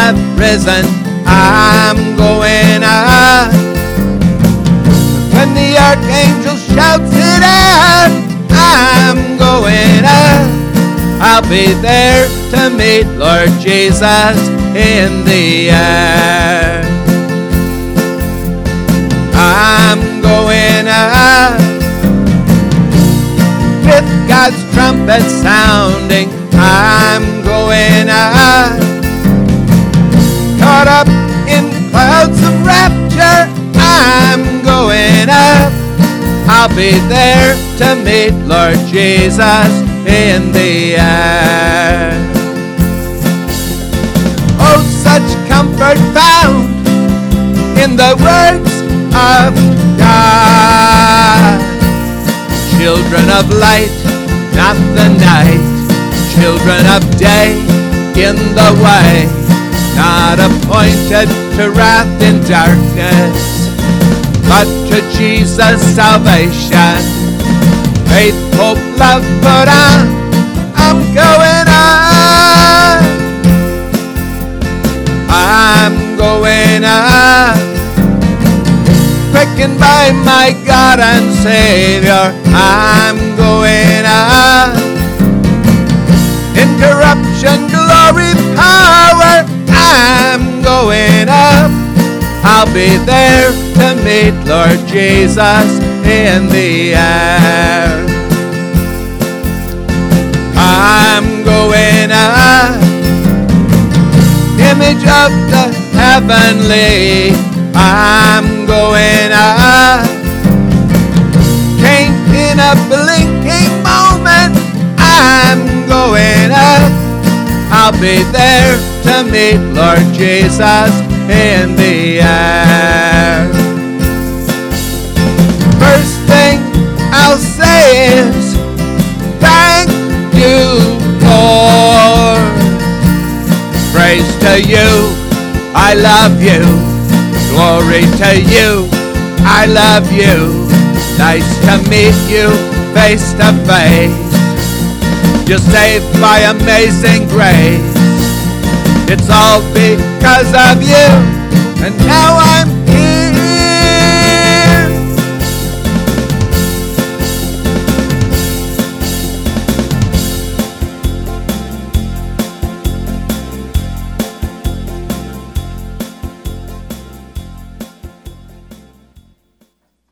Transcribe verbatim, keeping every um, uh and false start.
have risen. I'm going up. When the archangel shouts it out, I'm going up. I'll be there to meet Lord Jesus in the air. I'm going up. With God's trumpet sounding, I'm going up. Caught up in clouds of rapture, I'm going up. I'll be there to meet Lord Jesus in the air. Oh, such comfort found in the words of God. Children of light, not the night. Children of day, in the way. Not appointed to wrath in darkness, but to Jesus' salvation. Faith, hope, love put on. I'm going up. I'm going up. Quickened by my God and Savior, I'm going up. Incorruption, glory, power, I'm going up. I'll be there to meet Lord Jesus in the air. I'm going up. Image of the heavenly, I'm going up. Came in a blinking moment, I'm going up. I'll be there to meet Lord Jesus in the air. First thing I'll say is, thank you, Lord. Praise to you, I love you. Glory to you, I love you. Nice to meet you face to face. You're saved by amazing grace. It's all because of you, and now I'm